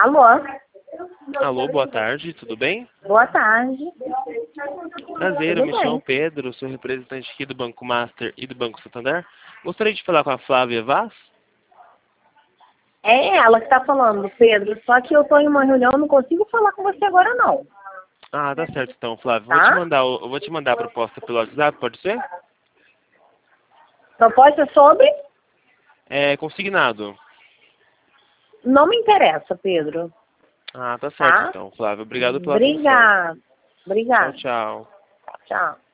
Alô? Alô, boa tarde, tudo bem? Boa tarde. Prazer, Tudo eu me chamo bem? Pedro, sou representante aqui do Banco Master e do Banco Santander. Gostaria de falar com a Flávia Vaz? É ela que tá falando, Pedro. Só que eu tô em uma reunião, não consigo falar com você agora não. Ah, tá certo então, Flávia. Tá? Eu vou te mandar a proposta pelo WhatsApp, pode ser? Proposta sobre? É consignado. Não me interessa, Pedro. Ah, tá certo Tá? então, Flávia. Obrigado pela atenção. Obrigada. Tchau, Obrigada. tchau. Tchau.